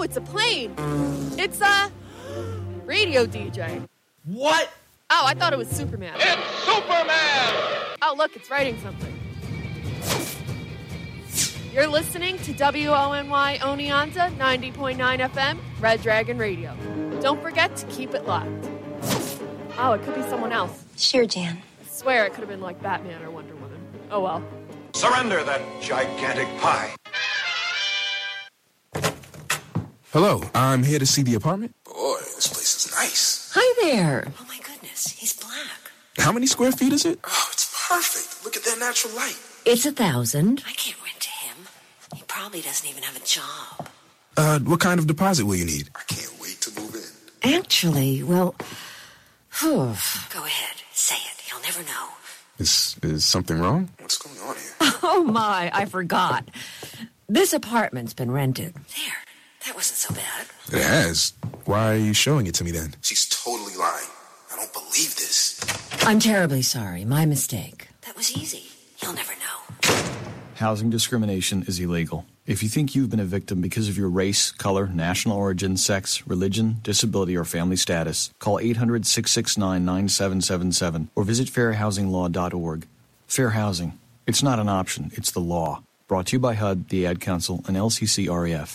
No, it's a plane. It's a radio DJ. What? Oh, I thought it was Superman. It's Superman! Oh, look, it's writing something. You're listening to WONY Oneonta 90.9 FM, Red Dragon Radio. Don't forget to keep it locked. Oh, it could be someone else. Sure, Jan. I swear it could have been like Batman or Wonder Woman. Oh, well. Surrender that gigantic pie. Hello, I'm here to see the apartment. Boy, this place is nice. Hi there. Oh, my goodness. He's black. How many square feet is it? Oh, it's perfect. Look at that natural light. It's 1,000. I can't rent to him. He probably doesn't even have a job. What kind of deposit will you need? I can't wait to move in. Actually, well... Go ahead. Say it. He'll never know. Is something wrong? What's going on here? Oh, my. I forgot. This apartment's been rented. There. That wasn't so bad. It has. Why are you showing it to me then? She's totally lying. I don't believe this. I'm terribly sorry. My mistake. That was easy. He'll never know. Housing discrimination is illegal. If you think you've been a victim because of your race, color, national origin, sex, religion, disability, or family status, call 800-669-9777 or visit fairhousinglaw.org. Fair housing. It's not an option. It's the law. Brought to you by HUD, the Ad Council, and LCCREF.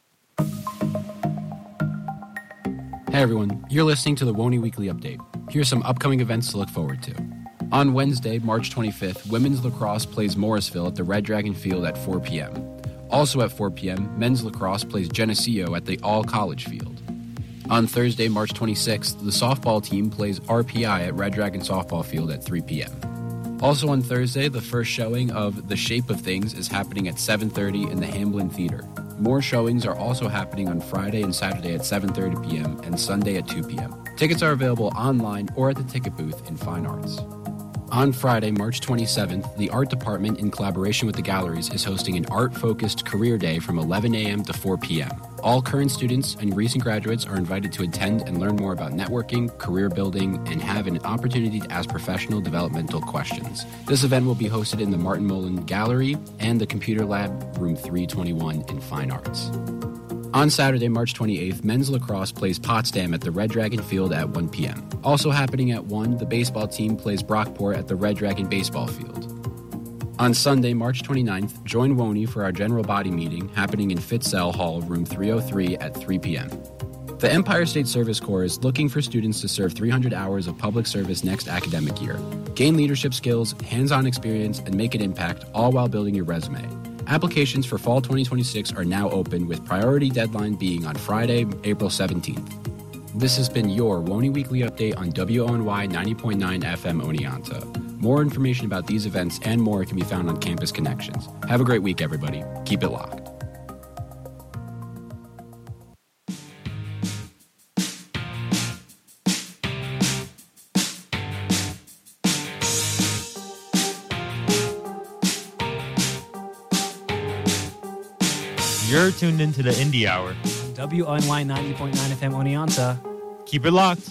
Hey everyone, you're listening to the WONY Weekly Update. Here's some upcoming events to look forward to. On Wednesday, March 25th, women's lacrosse plays Morrisville at the Red Dragon Field at 4 p.m. Also at 4 p.m., men's lacrosse plays Geneseo at the All-College Field. On Thursday, March 26th, the softball team plays RPI at Red Dragon Softball Field at 3 p.m. Also on Thursday, the first showing of The Shape of Things is happening at 7:30 in the Hamblin Theater. More showings are also happening on Friday and Saturday at 7:30 p.m. and Sunday at 2 p.m. Tickets are available online or at the ticket booth in Fine Arts. On Friday, March 27th, the Art Department, in collaboration with the galleries, is hosting an art-focused career day from 11 a.m. to 4 p.m. All current students and recent graduates are invited to attend and learn more about networking, career building, and have an opportunity to ask professional developmental questions. This event will be hosted in the Martin Mullen Gallery and the Computer Lab, room 321 in Fine Arts. On Saturday, March 28th, men's lacrosse plays Potsdam at the Red Dragon Field at 1 p.m. Also happening at 1, the baseball team plays Brockport at the Red Dragon Baseball Field. On Sunday, March 29th, join WONY for our general body meeting happening in Fitzell Hall, room 303 at 3 p.m. The Empire State Service Corps is looking for students to serve 300 hours of public service next academic year. Gain leadership skills, hands-on experience, and make an impact, all while building your resume. Applications for fall 2026 are now open, with priority deadline being on Friday, April 17th. This has been your WONY Weekly Update on WONY 90.9 FM Oneonta. More information about these events and more can be found on Campus Connections. Have a great week, everybody. Keep it locked. You're tuned into the Indie Hour. WONY 90.9 FM Oneonta. Keep it locked.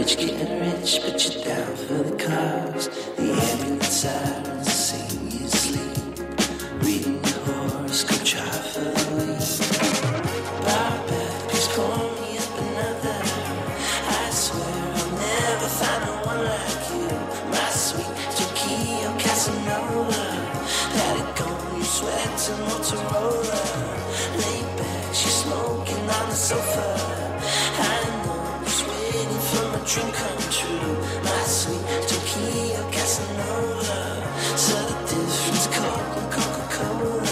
rich, getting rich, but you're down for the cause. The ambulance sirens sing you sleep. Reading your horoscope, try for the lead. Bar back, please call me up another. I swear I'll never find no one like you. My sweet Tokyo Casanova. Let it go, you sweat to Motorola. Lay back, she's smoking on the sofa. I know, just waiting for my dream come true. My sweet Tokyo Casanova. So the difference, Coke and Coca-Cola.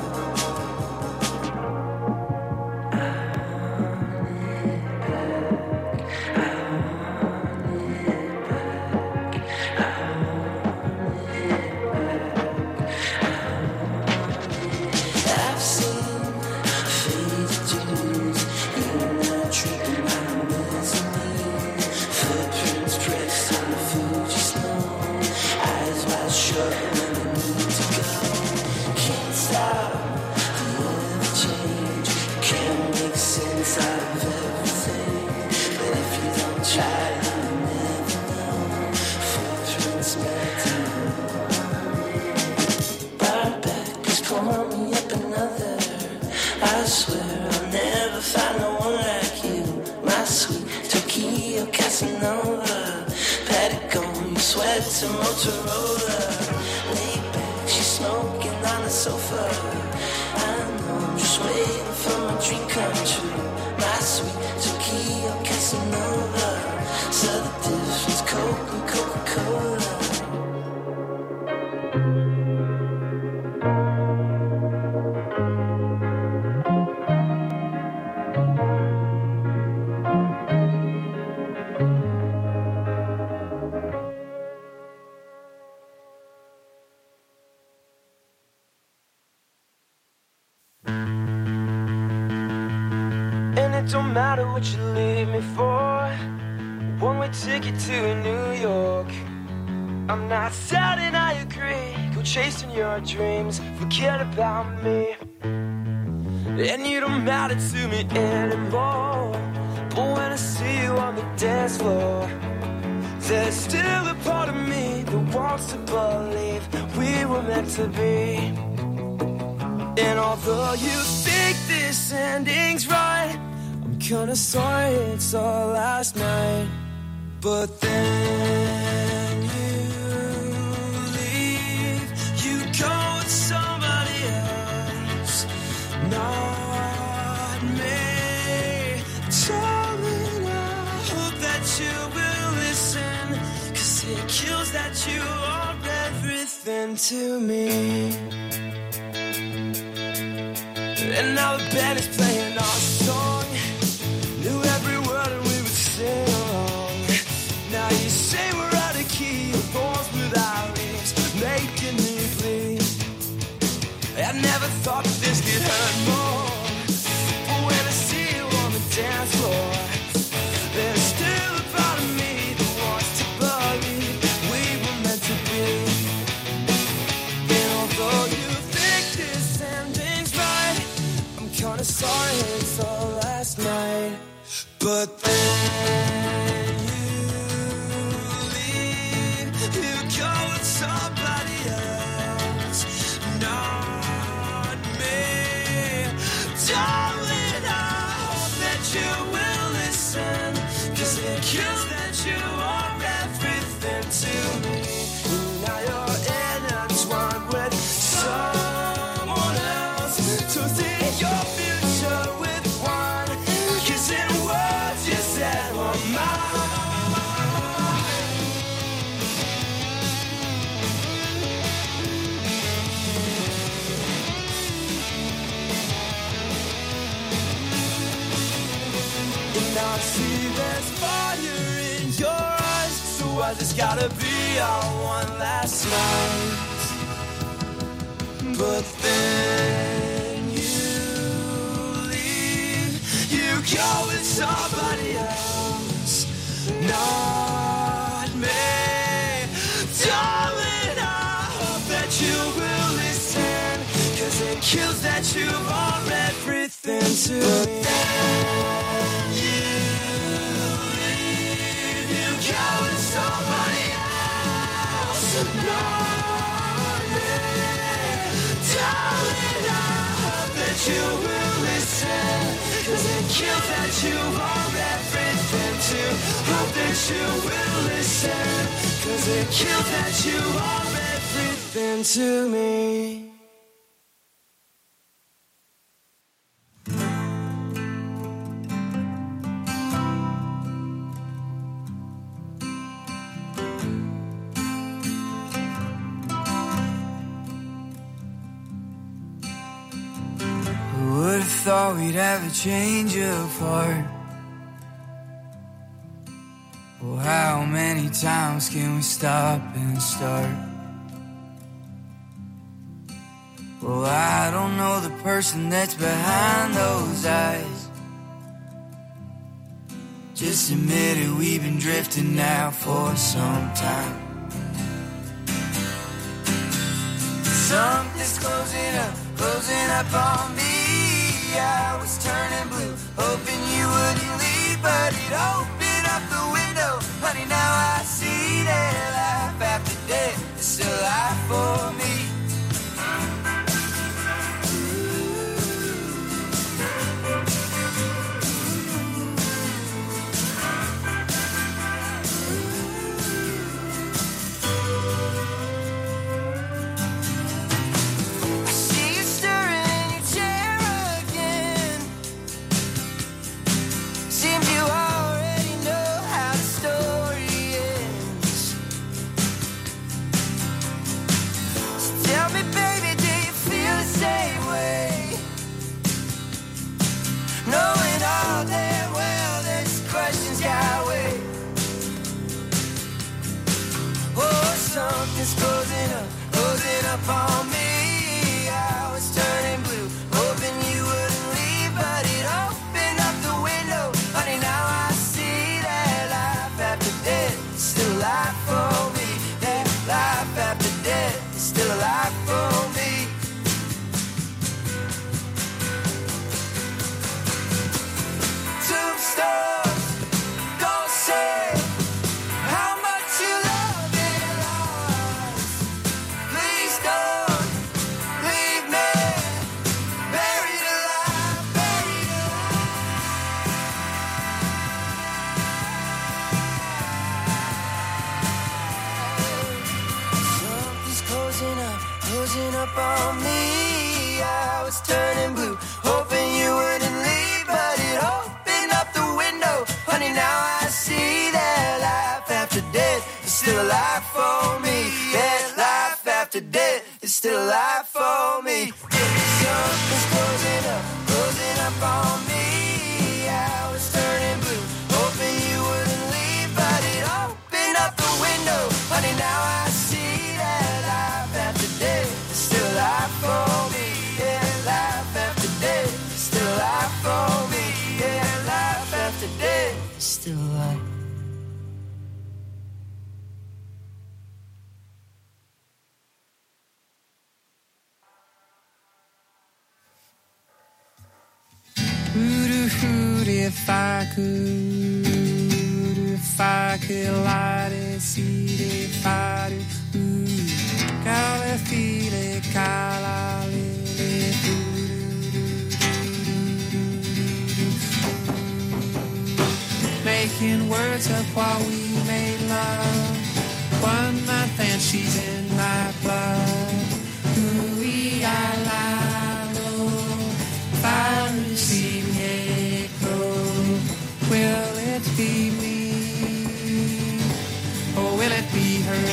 To Motorola, lay back, she's smoking on the sofa. I know, I'm just waiting for my dream come true. My sweet Tokyo Casanova. So the difference, Coke and Coca-Cola. Don't matter what you leave me for. One-way ticket to New York. I'm not doubting, I agree. Go chasing your dreams, forget about me. And you don't matter to me anymore. But when I see you on the dance floor, there's still a part of me that wants to believe we were meant to be. And although you think this ending's right, kinda sorry it's all last night. But then you leave. You go with somebody else, not me. Darling, I hope that you will listen, 'cause it kills that you are everything to me. And now the band is playing our song. Knew every word and we would sing along. Now you say we're out of key, your bones without leaves, making me bleed. I never thought that this could hurt more. But when I see you on the dance floor, there's still a part of me that wants to believe we were meant to be. And although you think this ending's right, I'm kinda sorry it's all last night. But then you leave, you go with somebody else, not me. Darling, I hope that you will listen, 'cause it kills that you are everything to me. Now you're intertwined with someone else, so see your future with one, 'cause it was you said on mine. And now I see there's fire in your eyes, so I just gotta be our one last night. But then you leave, you go with somebody else, not me. Darling, I hope that you will listen, 'cause it kills that you are everything to me. You leave, you Darling, I hope that you will listen, 'cause it kills that you are everything to. Hope that you will listen, 'cause it kills that you are everything to me. Thought we'd have a change of heart. Well, how many times can we stop and start? Well, I don't know the person that's behind those eyes. Just admit it, we've been drifting now for some time. Something's closing up on me. I was turning blue, hoping you wouldn't leave, but it opened up the window. Honey, now I see that life after death is still life for me. Something's closing up on me. I was turning blue, hoping you wouldn't leave, but it opened up the window. Honey, now I see that life after death is still alive for me. That life after death is still alive for me. Tombstone, don't say how much you love me. Please don't leave me buried alive, buried alive. Something's closing up on me. I was turning blue, hoping you wouldn't leave, but it opened up the window. Honey, now I see that life after death is still alive for me. That life after death is still alive for me. Something's closing up on me. I was turning blue, hoping you wouldn't leave, but it opened up the window. Honey, now I see that life after death is still alive for me. Yeah, life after death is still alive for me. Yeah, life after death is still alive. If I could light it, see it, fight it, gotta feel it, gotta live it, making words up while we made love. 1 month and she's in my blood. Will it be me, or will it be her,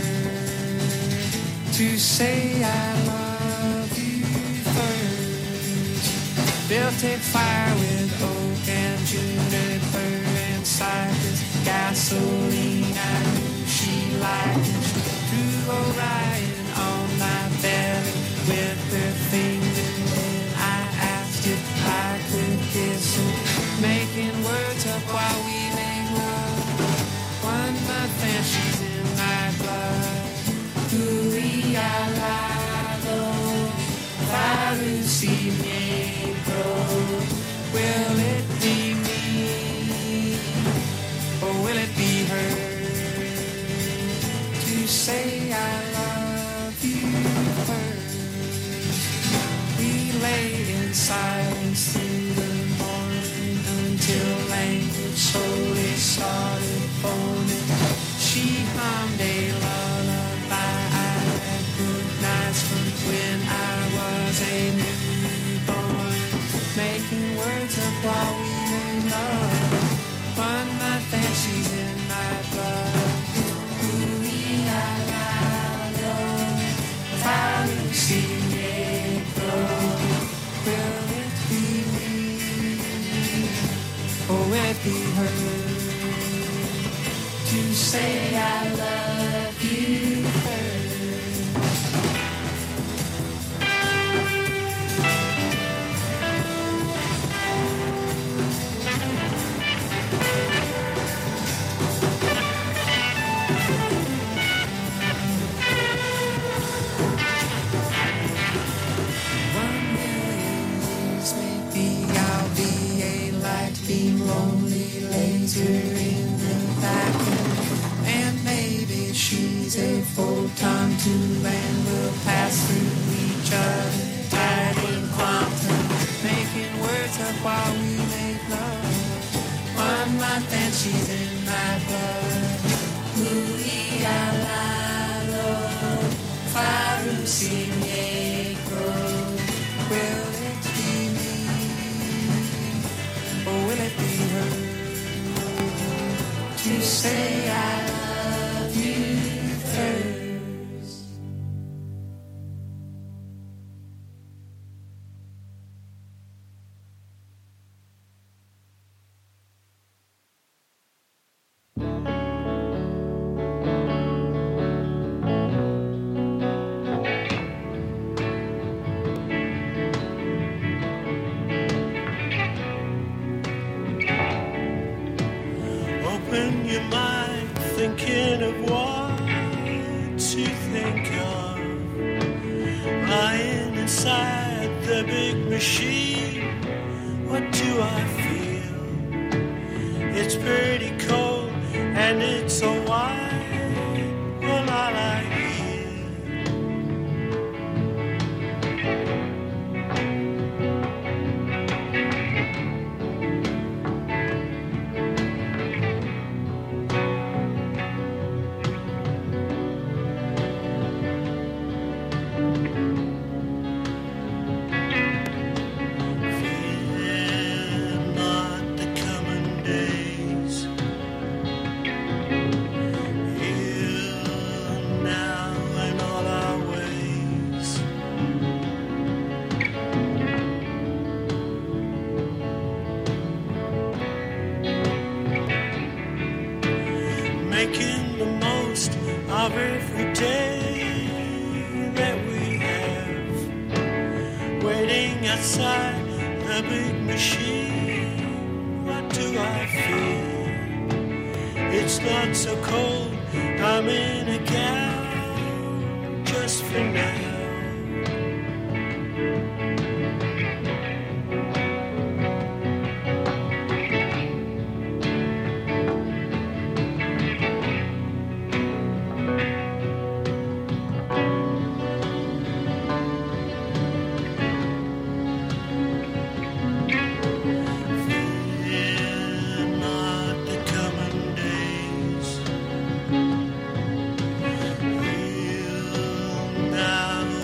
to say I love you first? Built a fire with oak and juniper and cypress, gasoline I knew she liked it. She drew Orion on my belly with her fingers, and I asked if I could kiss her, making words up while we make love. 1 month and she's in my blood. Will it be me, or will it be her, to say I silence through the morning until language slowly started forming. She hummed a lullaby I recognized from when I was a newborn, making words of what we made love. One night that she's in my blood. Will it be her to say I love you first? Lonely laser in the vacuum, and maybe she's a photon too, and we'll pass through each other, tied in quantum, making words up while we make love. One month and she's in my blood. Louis-a-la-lo, Faru-si-negro. Will it be me? Or will it be her to say I love you first? Open your mind, thinking of what to think of. Lying inside the big machine, what do I feel? It's pretty cold and it's so wide. Well, I like making the most of every day that we have, waiting outside the big machine. What do I feel? It's not so cold, I'm in a gown just for now. Now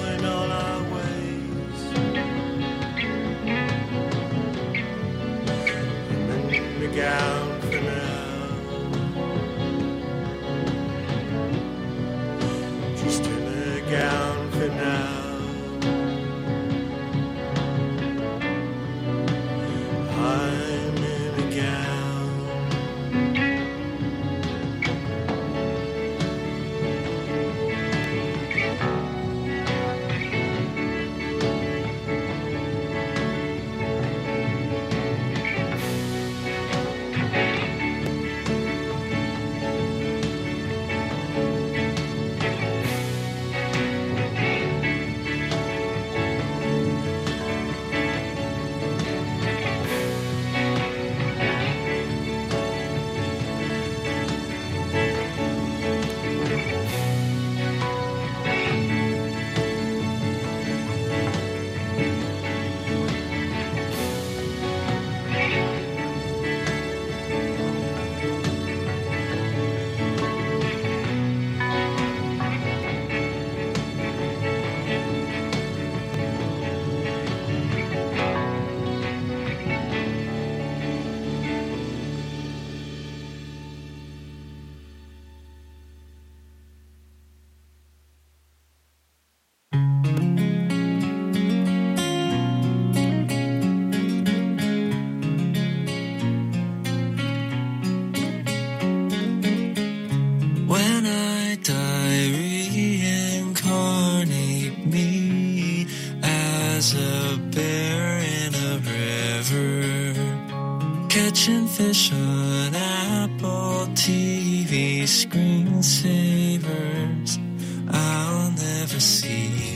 Catching fish on Apple TV, screensavers I'll never see.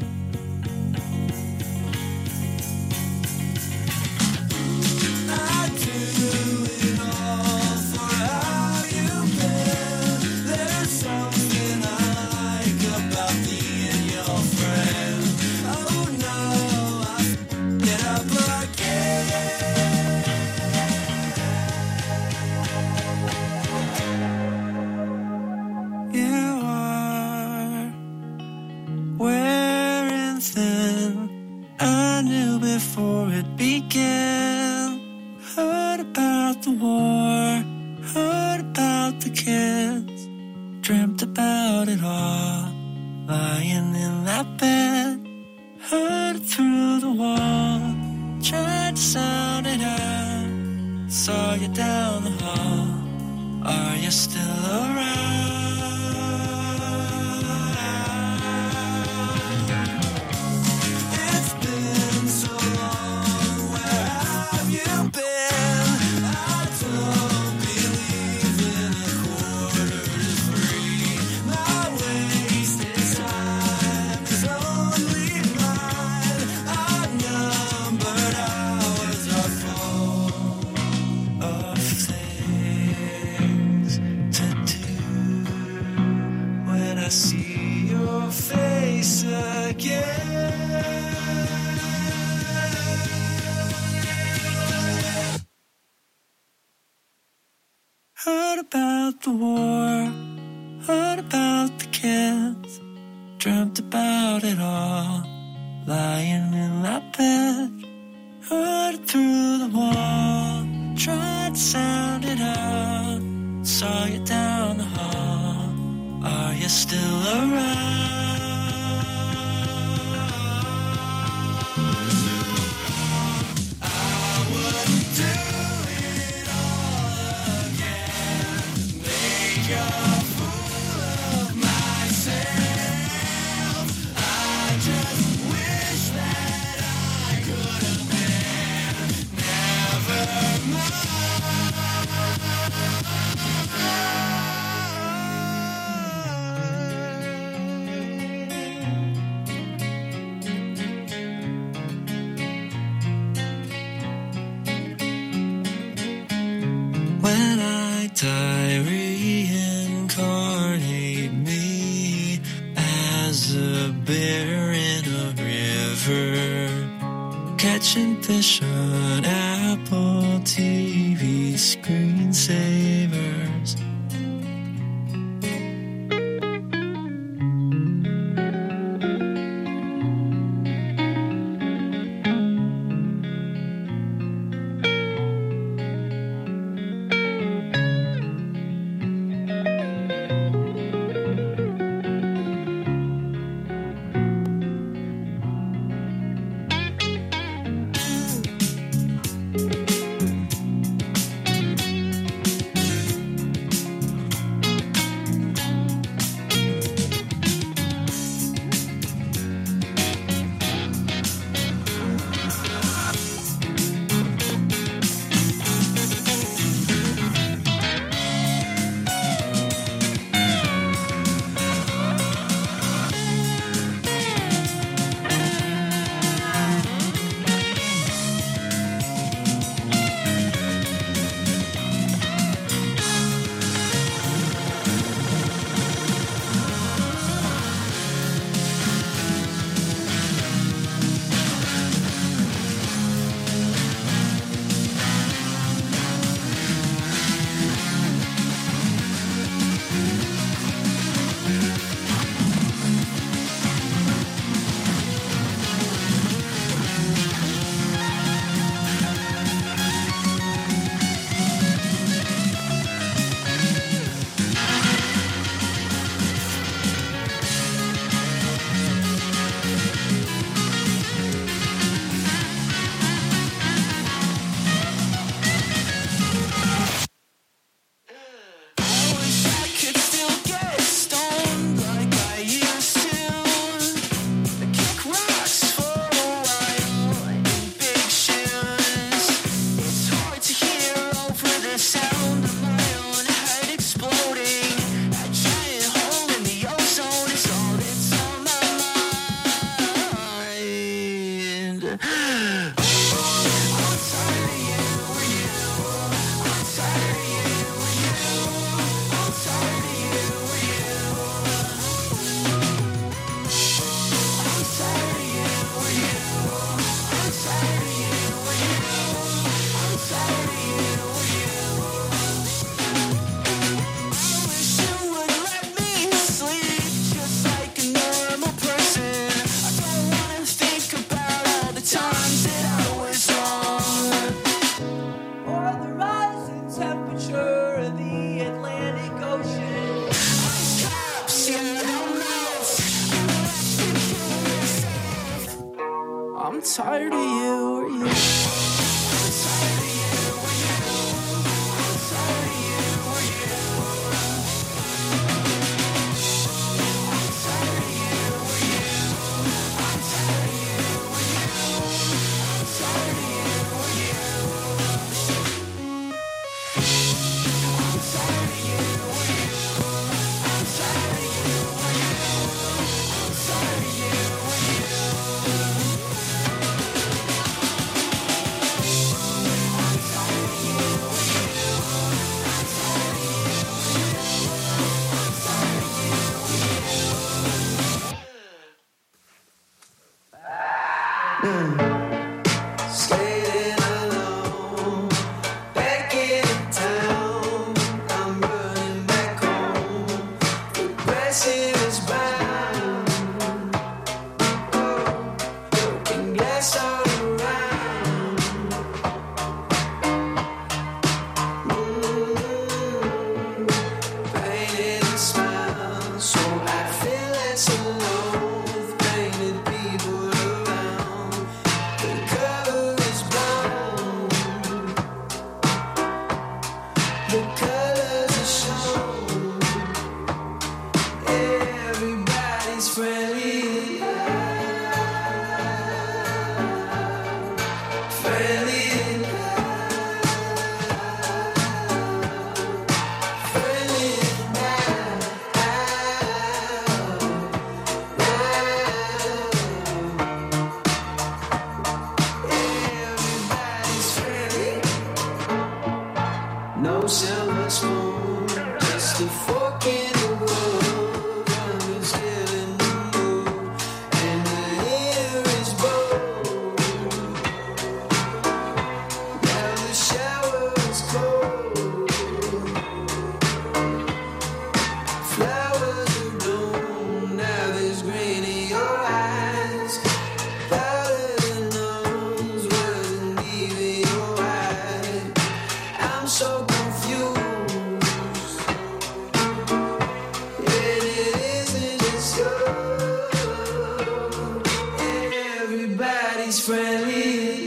I do it all for how you've been. There's something I like about being your friend. Oh no, I get up again. You are wearing thin. I knew before it began. Heard about the war, heard about the kids, dreamt about it all, lying in that bed. Heard it through the wall, tried to sound it out. Saw you down the hall. Are you still around? It's been so long. Where have you been? I don't believe in a quarter to three. My wasted time is only mine. Unnumbered hours are full of things to do. When I see your face again, heard about the war, heard about the kids, dreamt about it all, lying in that bed. Heard it through the wall, tried to sound it out. Saw you down the hall. Are you still around? I would do it all again. Make a fool of myself. I just wish that I could have been. Never when I die, reincarnate me as a bear in a river, catching fish on Apple TV, screensavers. No silver spoon, just a fork in the road. I'm still in the mood, and the air is bold. Now the shower is cold. Flowers are blown, now there's green in your eyes. Powder that knows wasn't leaving your eyes. I'm so confused, and it isn't just you. Everybody's friendly,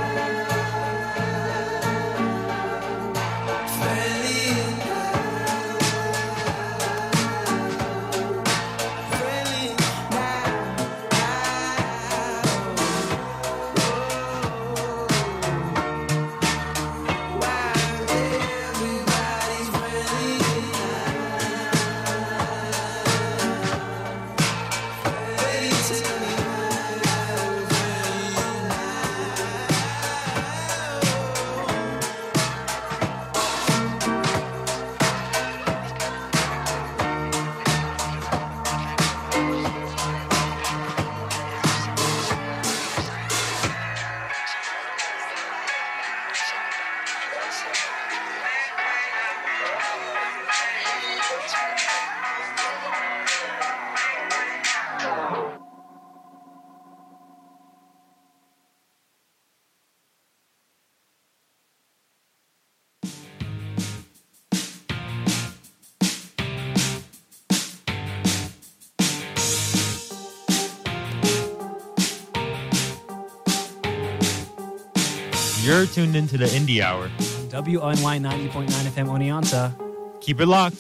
friendly, friendly You're tuned into the Indie Hour. WONY 90.9 FM Oneonta. Keep it locked.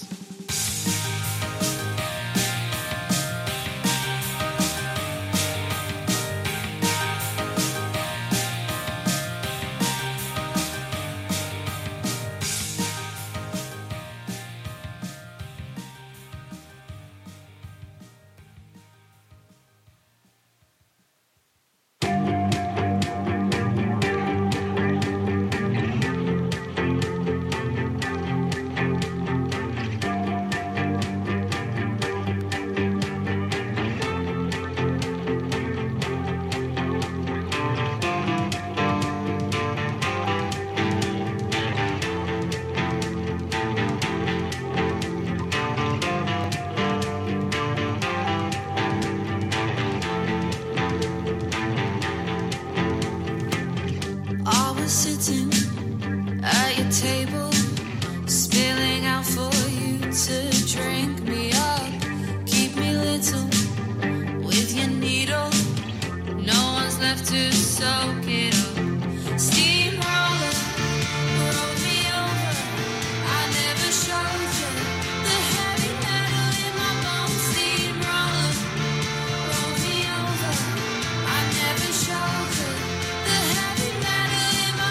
I was sitting at your table, spilling out for you to drink me up, keep me little with your needle. No one's left to soak it up. Steamroller, roll me over. I never showed you the heavy metal in my bones. Steamroller, roll me over. I never showed you the heavy metal in my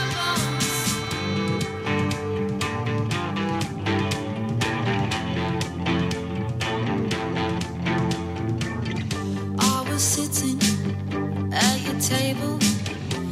bones. I was sitting at your table,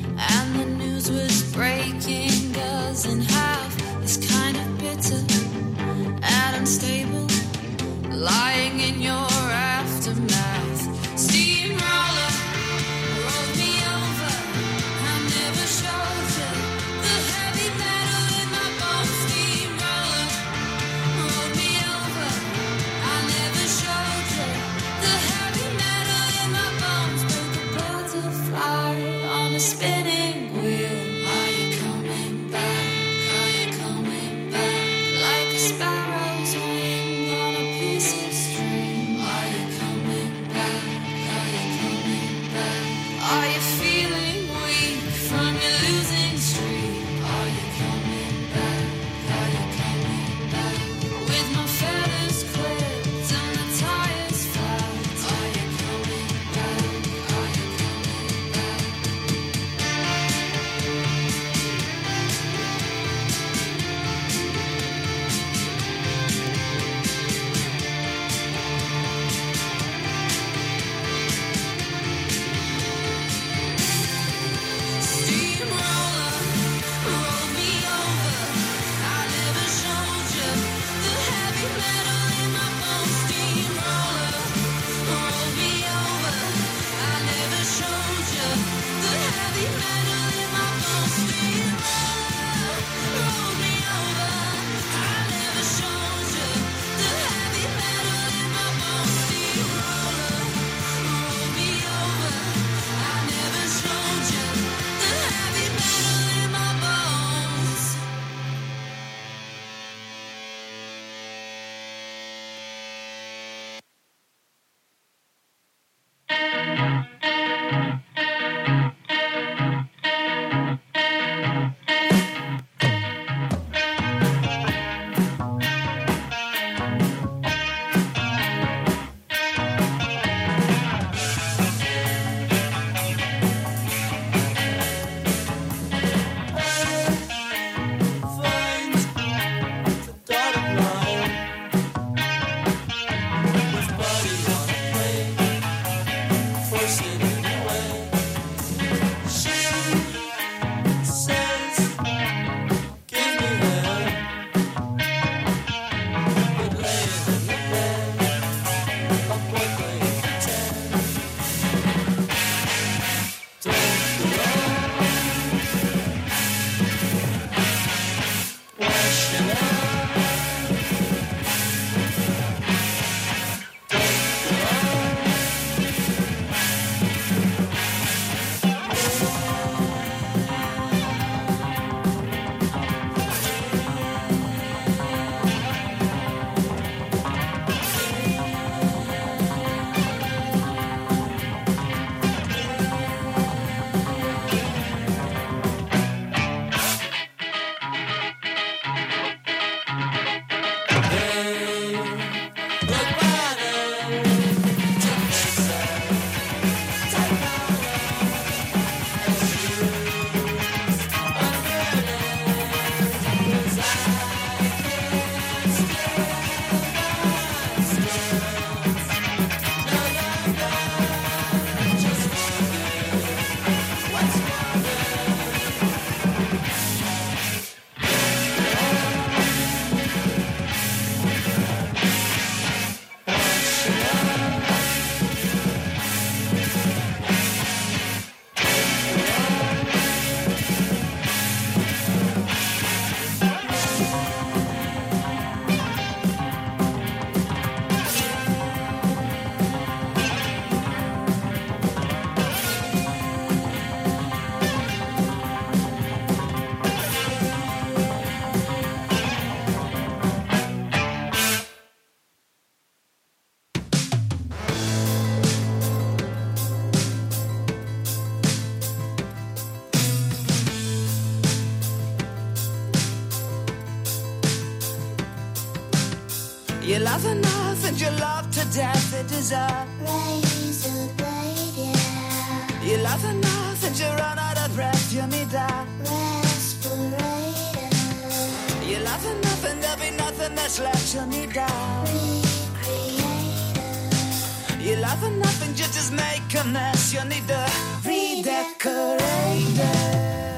You love enough and you love to death. It is a razor blade, yeah. You love enough and you run out of breath. You need a respirator. You love enough and there'll be nothing that's left. You need a recreator. You love enough and you just make a mess. You need a redecorator.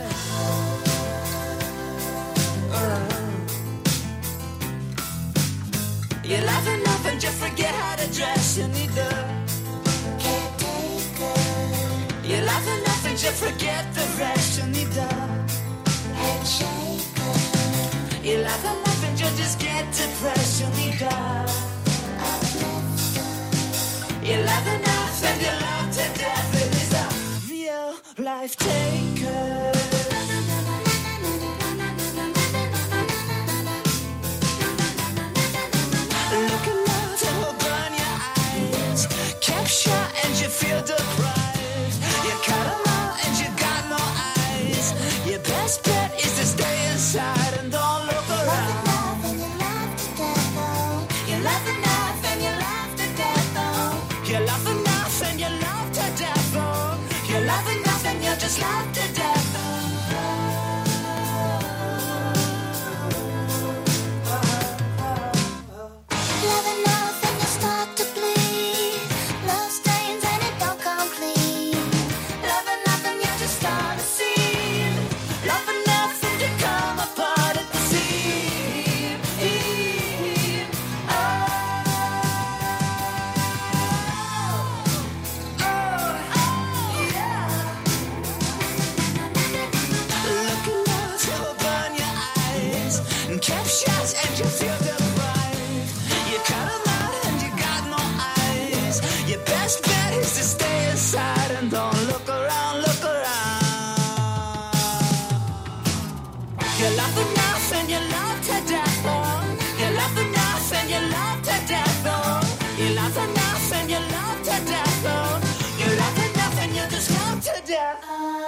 You love enough and you forget how to dress. You need the caretaker. You love enough and you forget the rest. You need the handshaker. You love enough and you just get depressed. You need the uplifter. You love enough and you love to death. It is a real life taker. Shot and you feel deprived. You cut them out and you got no eyes. Your best bet is to stay inside and don't look around. You love enough and you love to death, oh. You love enough and you love to death, oh. You love enough and you just love to death, oh. Love enough and you start to bleed. Love stains and it don't come clean. Love enough and you just start to see. Love enough and you come apart at the seam. Look enough to burn your eyes and cap shots and you feel deprived. You cut them out and you got no eyes. Your best bet is to stay inside and don't look around, look around. You love enough and you love to death, oh. You love enough and you love to death, oh. You love enough and you love to death, oh. You love enough and you just love to death.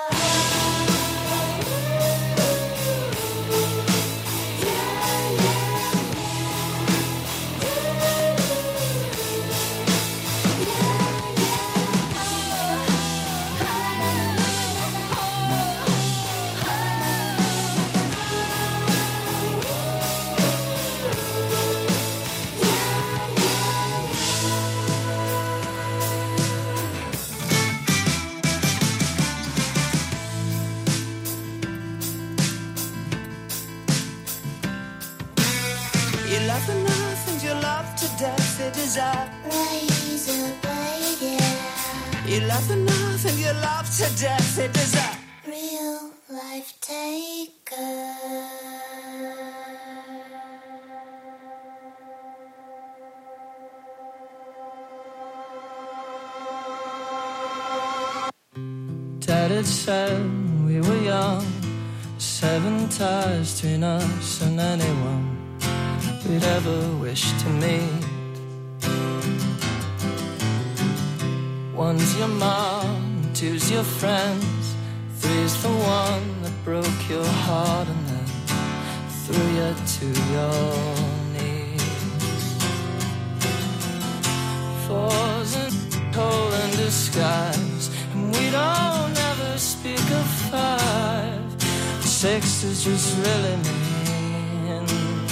You love enough and you love to death. It is a razor blade, yeah. You love enough and you love to death. It is a real life taker. Dad had said we were young, 7 ties between us and anyone we'd ever wish to meet. One's your mom, two's your friends, three's the one that broke your heart and then threw you to your knees. Four's a hole in disguise, and we don't ever speak of 5. 6 is just really mean.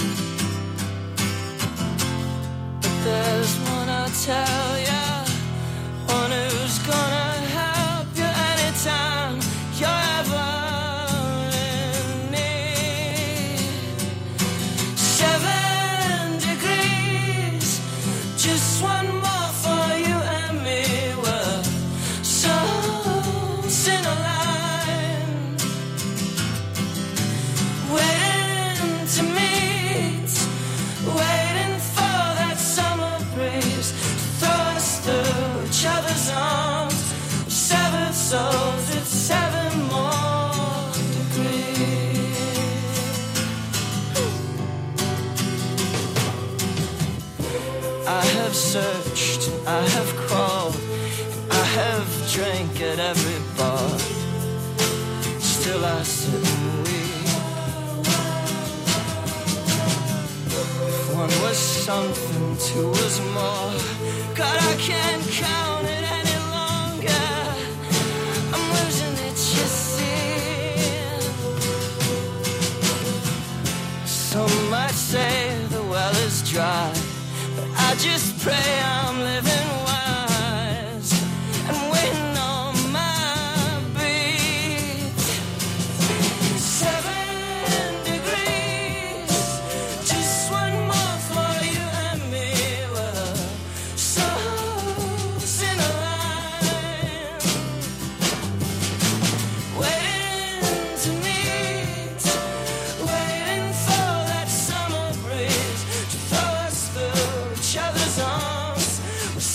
But there's one I'll tell ya, one who's gonna help you anytime you're ever in need. 7 degrees, just one more for you and me. We're souls in a line, waiting to meet, waiting for that summer breeze to throw us through each other's arms. 7 souls with 7 more degrees. I have searched, I have crawled, I have drank at every bar. Still I sit and weep. If one was something, two was more. God, I can't count it any longer. I'm losing it, you see. Some might say the well is dry, but I just pray I'm living wise and waiting on my beat. 7 degrees, just one more for you and me. We're souls in a line, waiting to meet, waiting for that summer breeze to throw us through each other's arms. We're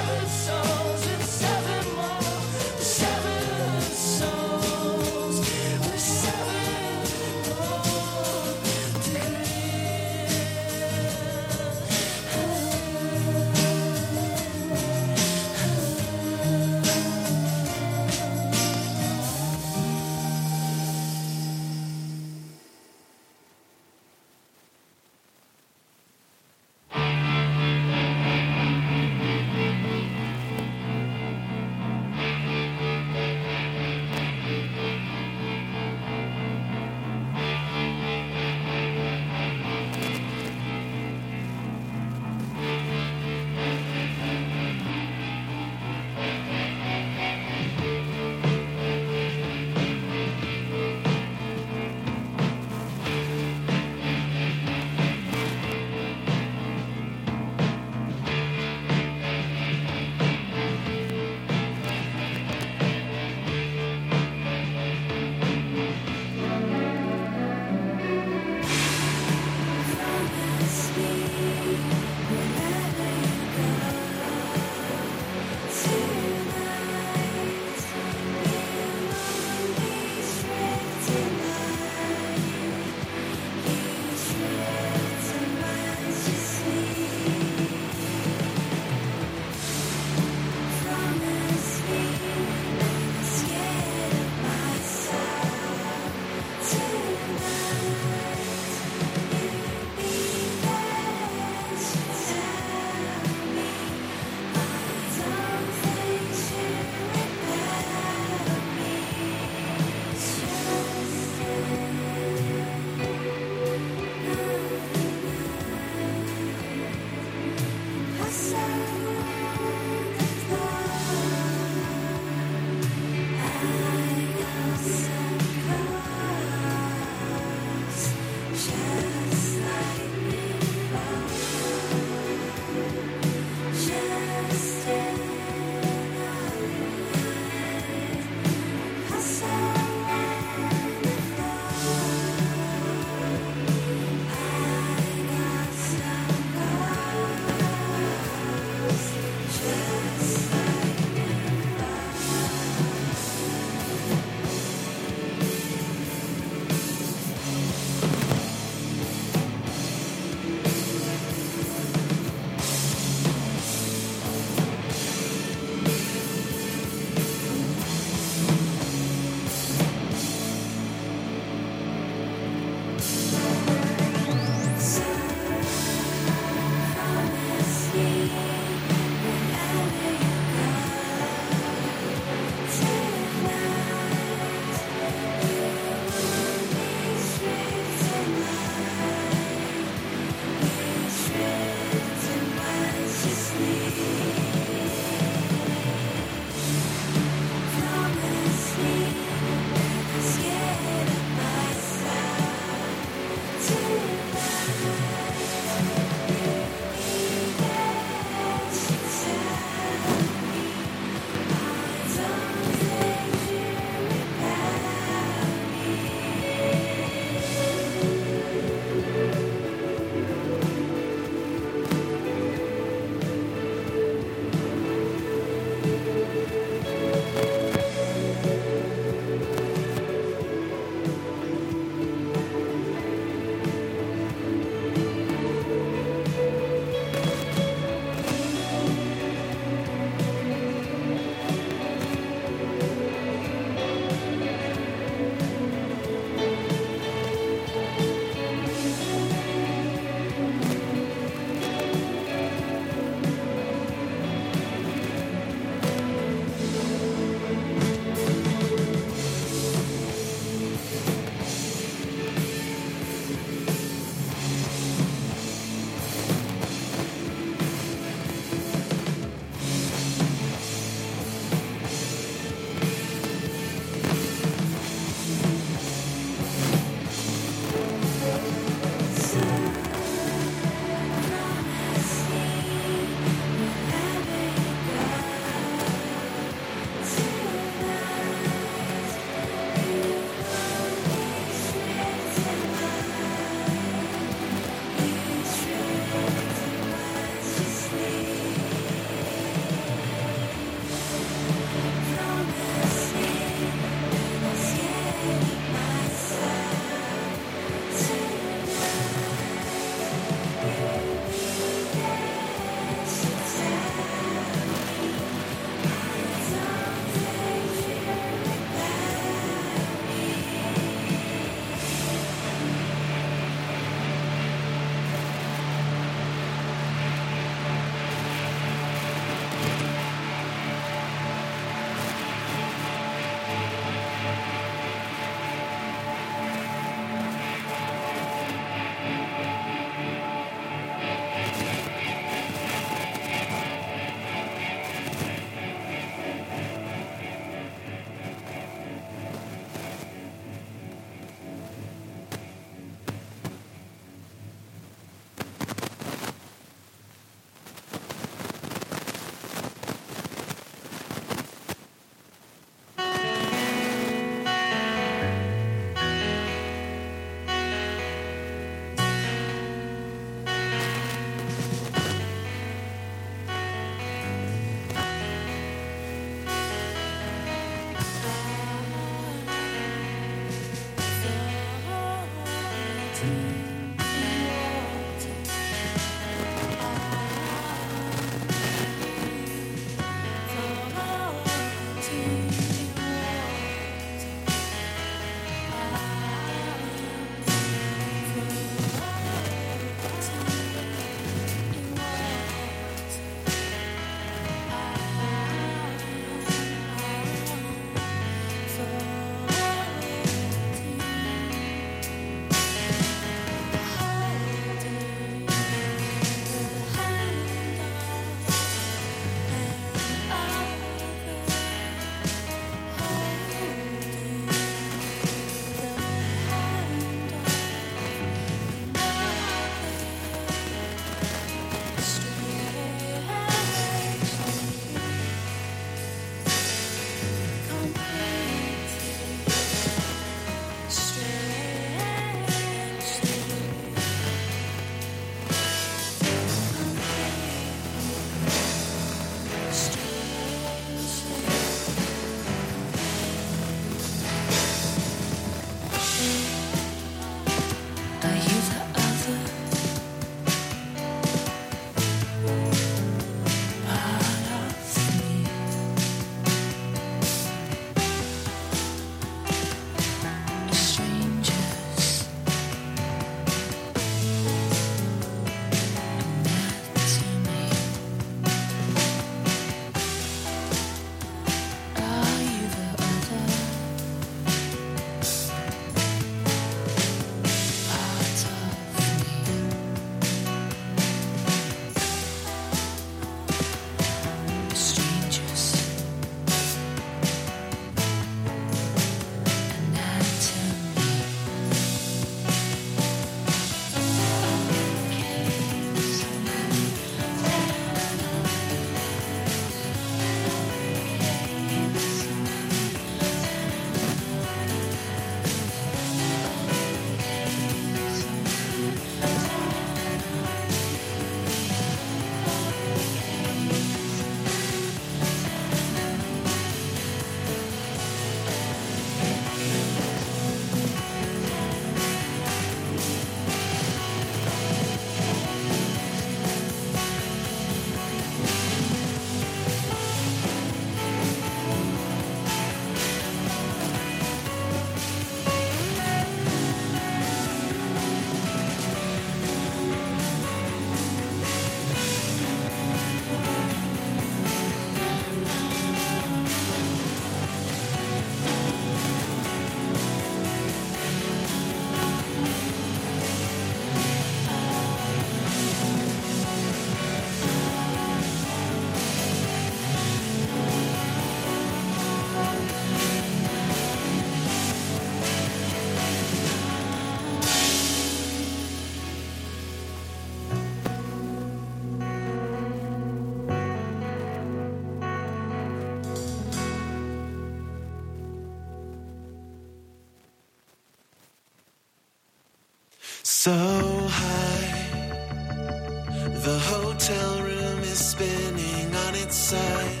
So high, the hotel room is spinning on its side.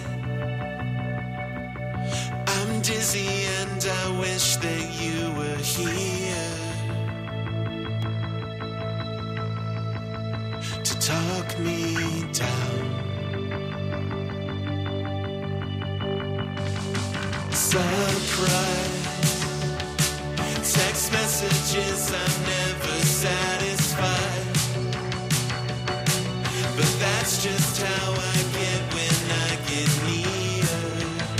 I'm dizzy and I wish that you were here to talk me down. Surprise, text messages, I'm never satisfied. But that's just how I get when I get near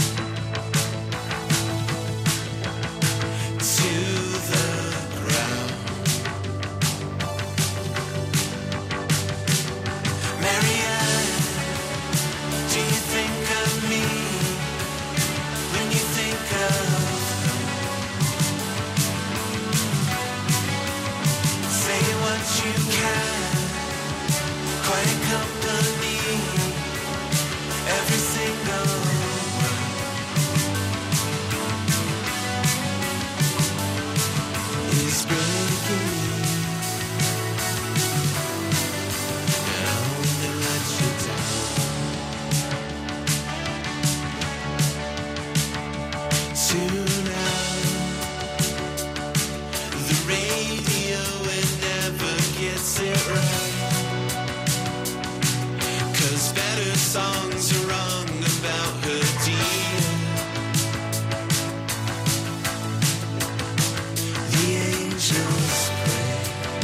to the ground. Marianne, do you think of me when you think of? Say what you can. Quiet company, every single word is breaking me. And I only let you down. Tune out the radio, it never gets it right. Better songs are wrong about her, dear. The angels pray.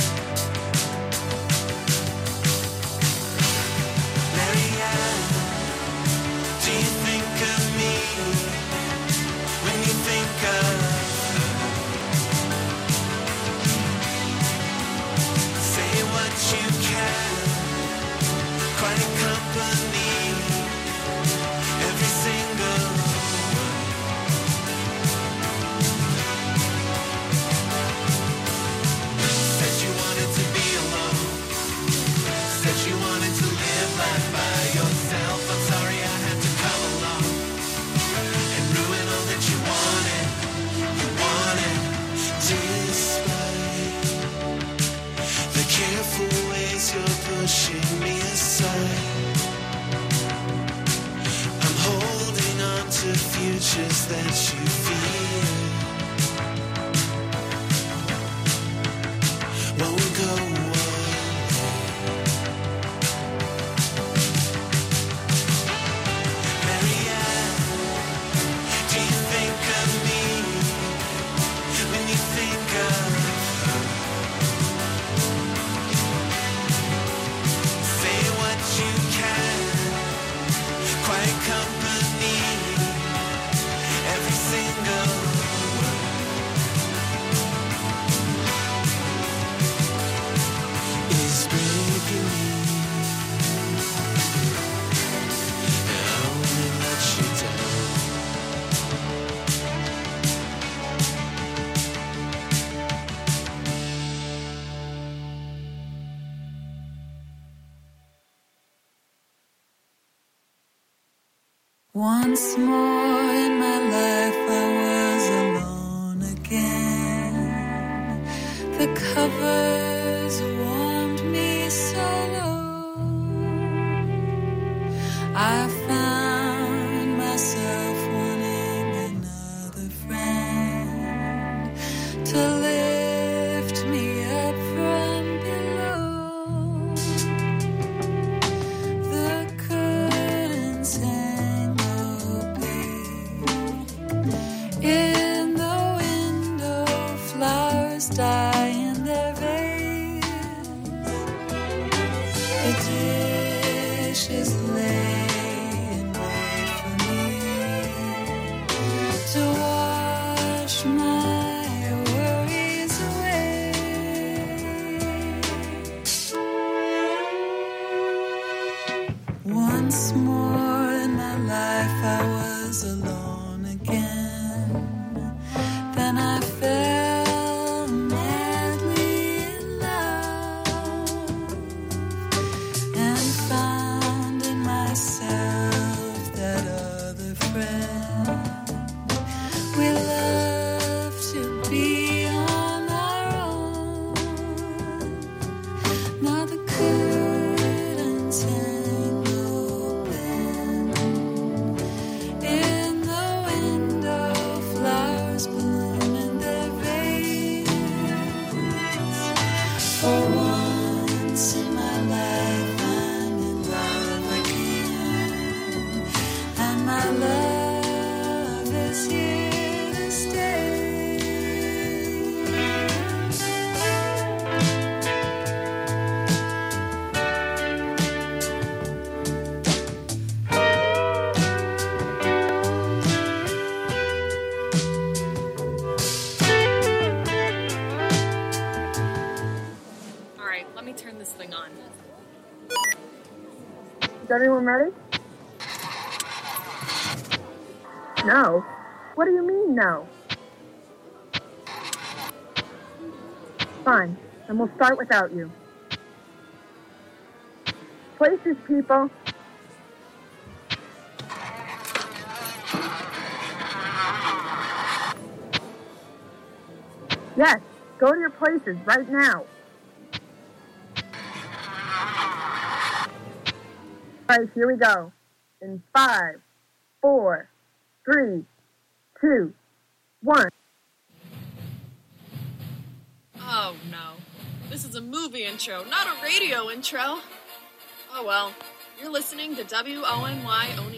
Marianne, do you think of me when you think of her? Say what you can. Quiet company, every single word. Said you wanted to be alone. Said you wanted to live life by yourself. I'm sorry I had to come along and ruin all that you wanted. You wanted, despite the careful ways you're pushing me aside. I'm holding on to futures that you feel won't go away. Marianne, do you think of me when you think of her? Say what you can. Quiet company, every single word is breaking me. And I only let you down. Once more in my life I was alone again. The covers warmed me so low. I found myself wanting another friend to lift me up from below. The curtains hang in the window, flowers die in their vase. The dishes lay and wait for me to wash my worries away. Once more in my life I was alone again. Then I fell madly in love and found in myself that other friend. We love to be on our own. My love is here to stay. All right, let me turn this thing on. Is everyone ready? No. What do you mean, no? Fine, then we'll start without you. Places, people. Yes, go to your places right now. All right, here we go. In 5, 4, 3, 2, 1. Oh no. This is a movie intro, not a radio intro. Oh well. You're listening to WONY